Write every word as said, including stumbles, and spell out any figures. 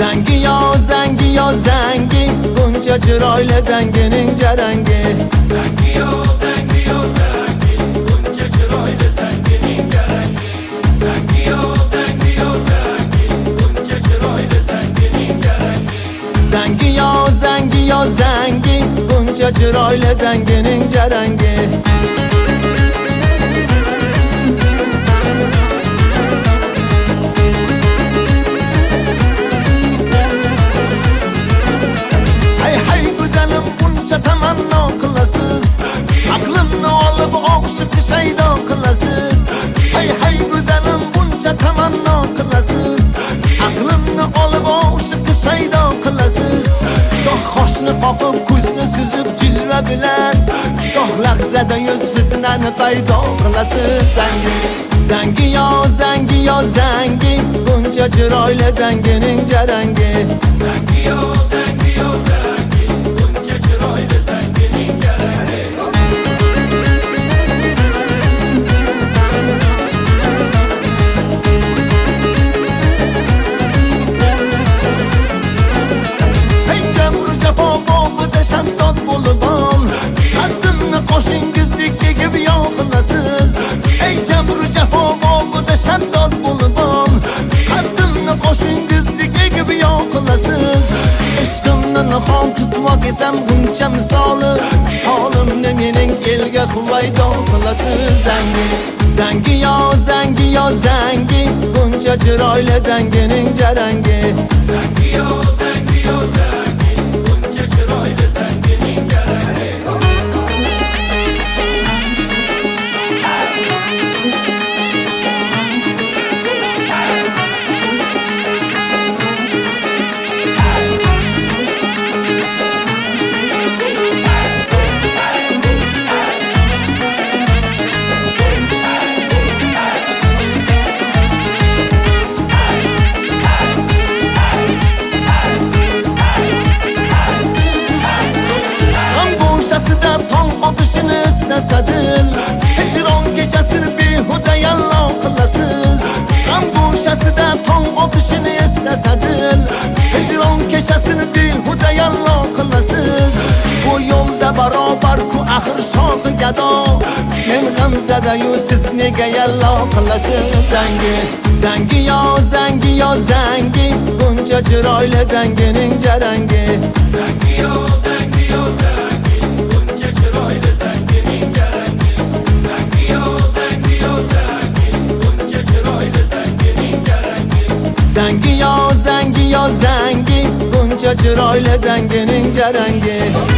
Zangi yo zangi yo zangi, buncha chiroyli zangining jarangi. Zangi yo zangi yo zangi, buncha chiroyli zangining jarangi. Zangi yo zangi yo zangi, buncha chiroyli zangining jarangi. Zangi yo zangi yo zangi, buncha chiroyli zangining jarangi. Tamanno qilasiz, aqlimni olib o'qishib shaydo qilasiz. Hay hay go'zalim, buncha tamanno qilasiz, aqlimni olib o'qishib shaydo qilasiz. Goh qoshni qoqib ko'zni suzib jilva bilan, goh lahzada yuz fitnani paydo qilasiz. Zangi zangi yo zangi yo zangi, buncha chiroyli zangining jarangi. Zangi yo zangi yo zangi, buncha chiroyli zangining jarangi. Hey jabru jafo bobida shaddod bo'lib ol, qaddimni qoshingizdek egib yoqilasiz. Hey jabru jafo bobida shaddod bo'lib ol, qaddimni qoshingizdek egib yoqilasiz. Ishqimni nihon tutmoq esam buncha misoli, holimni mening elga huvaydo qilasiz. Zangi zangi yo zangi yo zangi, buncha chiroyli zangining jarangi. Zangi yo zangi yo zangi, buncha chiroyli zangining jarangi. Istasadil, hijron kechasini behuda yallo qilasiz. G'am go'shasida tong otishini istasadil, hijron kechasini behuda yallo qilasiz. Bu yo'lda barobar ku axir shohi gado, men g'amzada yu siz nega yallo qilasiz. Zangi zangi yo zangi yo zangi, buncha chiroyli zangining jarangi. Zangi yo zangi yo zangi, buncha chiroyli zangining jarangi. Zangi yo zangi yo zangi, buncha chiroyli zangining jarangi. Zangi yo zangi yo zangi, buncha chiroyli zangining jarangi.